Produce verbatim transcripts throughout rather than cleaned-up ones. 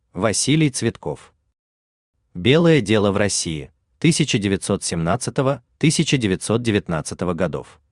Василий Цветков. Белое дело в России, тысяча девятьсот семнадцатого — тысяча девятьсот девятнадцатого годов.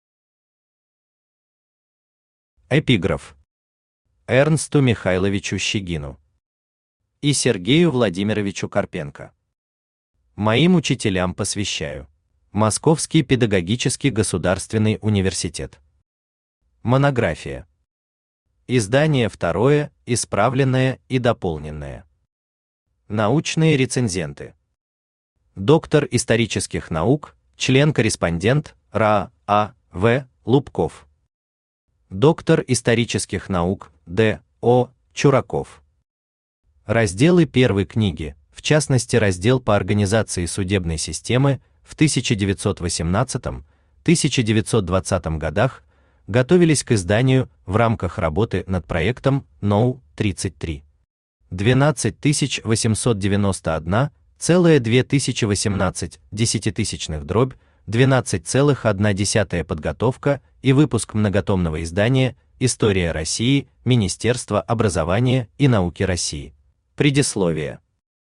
Эпиграф. Эрнсту Михайловичу Щегину и Сергею Владимировичу Карпенко. Моим учителям посвящаю. Московский педагогический государственный университет. Монография. Издание второе, исправленное и дополненное. Научные рецензенты. Доктор исторических наук, член-корреспондент РА А. В. Лубков. Доктор исторических наук Д. О. Чураков. Разделы первой книги, в частности раздел по организации судебной системы в тысяча девятьсот восемнадцатом — тысяча девятьсот двадцатом годах, готовились к изданию в рамках работы над проектом ноу тридцать три. двенадцать тысяч восемьсот девяносто один целых две тысячи восемнадцать десятитысячных дробь двенадцать целых одна десятая подготовка и выпуск многотомного издания «История России», Министерство образования и науки России. Предисловие.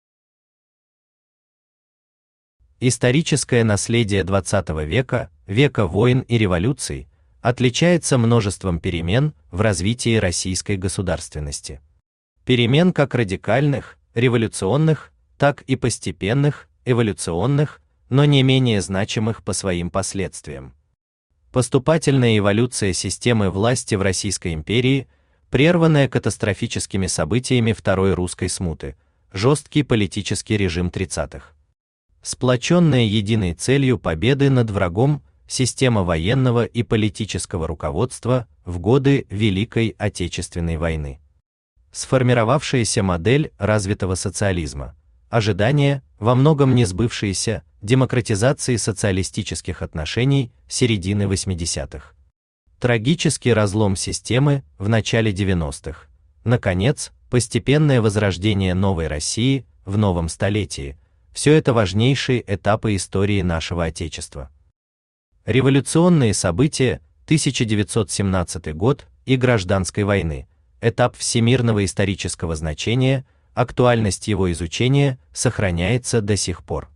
Историческое наследие двадцатого века, века войн и революций, отличается множеством перемен в развитии российской государственности. Перемен как радикальных, революционных, так и постепенных, эволюционных, но не менее значимых по своим последствиям. Поступательная эволюция системы власти в Российской империи, прерванная катастрофическими событиями Второй русской смуты, жесткий политический режим тридцатых. Сплоченная единой целью победы над врагом, система военного и политического руководства в годы Великой Отечественной войны. Сформировавшаяся модель развитого социализма, ожидания, во многом не сбывшиеся, демократизации социалистических отношений середины восьмидесятых. Трагический разлом системы в начале девяностых. Наконец, постепенное возрождение новой России в новом столетии. Все это важнейшие этапы истории нашего Отечества. Революционные события, тысяча девятьсот семнадцатый год и гражданской войны, этап всемирного исторического значения, актуальность его изучения сохраняется до сих пор.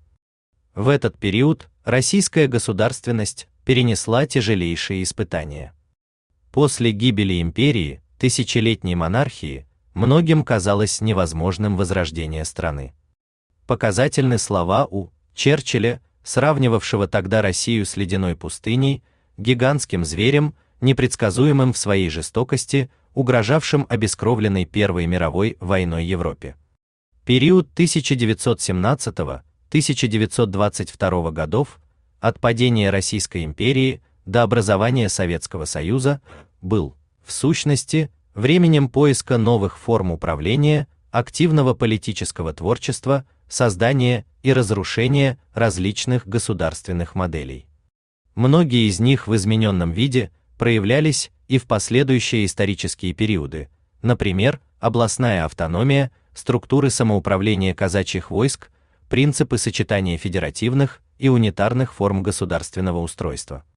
В этот период российская государственность перенесла тяжелейшие испытания. После гибели империи, тысячелетней монархии, многим казалось невозможным возрождение страны. Показательны слова У. Черчилля, сравнивавшего тогда Россию с ледяной пустыней, гигантским зверем, непредсказуемым в своей жестокости, угрожавшим обескровленной Первой мировой войной Европе. Период тысяча девятьсот семнадцатого — тысяча девятьсот двадцать второго годов, от падения Российской империи до образования Советского Союза, был, в сущности, временем поиска новых форм управления, активного политического творчества, создания и разрушения различных государственных моделей. Многие из них в измененном виде проявлялись и в последующие исторические периоды, например, областная автономия, структуры самоуправления казачьих войск, принципы сочетания федеративных и унитарных форм государственного устройства.